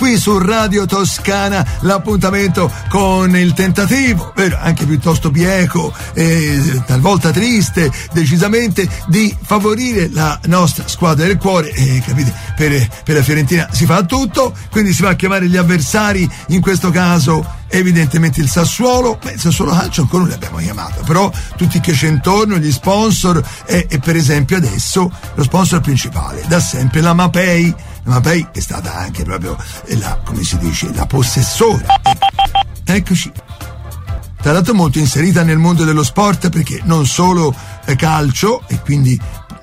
qui su Radio Toscana, l'appuntamento con il tentativo, vero, anche piuttosto bieco e talvolta triste, decisamente, di favorire la nostra squadra del cuore, capite, per la Fiorentina si fa tutto, quindi si va a chiamare gli avversari, in questo caso evidentemente il Sassuolo. Il Sassuolo Calcio ancora non l'abbiamo chiamato, però tutti che c'è intorno, gli sponsor e per esempio adesso lo sponsor principale da sempre la Mapei è stata anche proprio la possessora, eccoci, tra l'altro molto inserita nel mondo dello sport, perché non solo calcio e quindi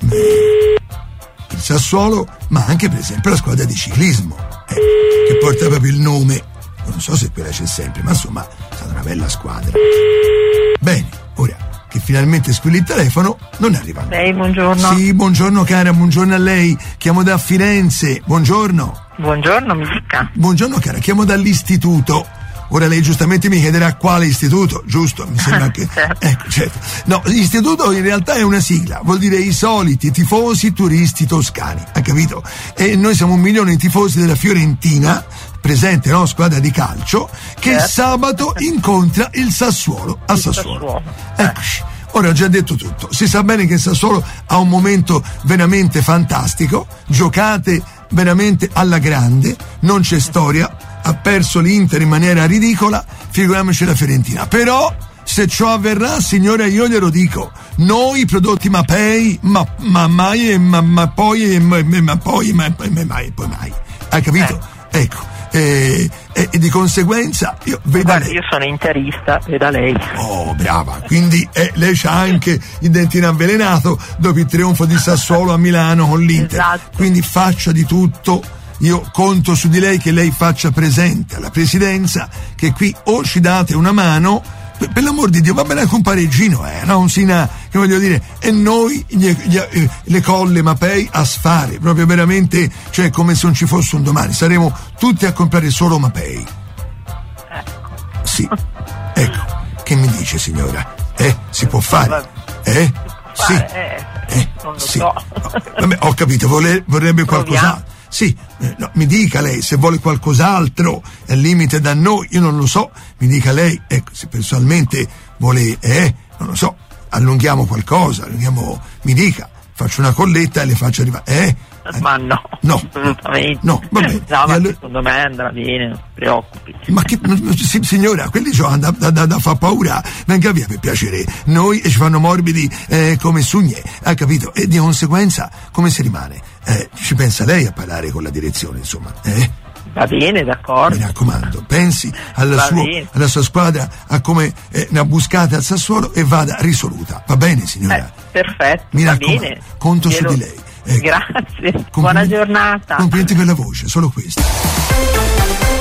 il Sassuolo, ma anche per esempio la squadra di ciclismo, che porta proprio il nome, non so se quella c'è sempre, ma insomma è stata una bella squadra. Bene, ora che finalmente squilla il telefono, non è arrivato. Lei, buongiorno. Sì, buongiorno cara, buongiorno a lei, chiamo da Firenze, buongiorno. Buongiorno, mi dica. Buongiorno cara, chiamo dall'istituto. Ora lei giustamente mi chiederà quale istituto, giusto? Mi sembra che... Certo. Ecco, certo. No, l'istituto in realtà è una sigla, vuol dire i soliti tifosi turisti toscani, ha capito? E noi siamo 1 milione di tifosi della Fiorentina, presente, no? Squadra di calcio, che certo. Sabato incontra il Sassuolo a Sassuolo. Eccoci. Ora ho già detto tutto, si sa bene che il Sassuolo ha un momento veramente fantastico, giocate veramente alla grande, non c'è storia, ha perso l'Inter in maniera ridicola, figuriamoci la Fiorentina. Però se ciò avverrà, signore, io glielo dico, noi prodotti Mapei, ma poi mai, hai capito? Ecco. E di conseguenza io sono interista, veda lei. Oh, brava, quindi lei c'ha anche il dentino avvelenato dopo il trionfo di Sassuolo a Milano con l'Inter. Esatto. Quindi faccia di tutto, io conto su di lei che lei faccia presente alla presidenza che qui o ci date una mano, per l'amor di Dio, va bene anche un pareggino, no? Un Sina, che voglio dire, e noi le colle Mapei a sfare, proprio veramente, cioè come se non ci fosse un domani, saremo tutti a comprare solo Mapei. Sì, ecco, che mi dice signora? Si può fare? Sì, non lo sì. so. Vabbè, ho capito, vorrebbe qualcos'altro. Sì, no, mi dica lei se vuole qualcos'altro, è al limite da noi, io non lo so, mi dica lei, ecco, se personalmente vuole, non lo so, allunghiamo qualcosa, mi dica, faccio una colletta e le faccio arrivare, Ma no, assolutamente. No, va bene. No, ma secondo me andrà bene, non si preoccupi. Ma che, signora, quelli da fa paura, venga via per piacere, noi ci fanno morbidi come sugne, ha capito? E di conseguenza come si rimane? Ci pensa lei a parlare con la direzione, insomma, Va bene, d'accordo. Mi raccomando, pensi alla sua squadra, a come ne ha buscate al Sassuolo e vada risoluta, va bene signora? Perfetto, mi va raccomando, bene. conto su di lei. Grazie, buona giornata. Complimenti per la voce, solo questo.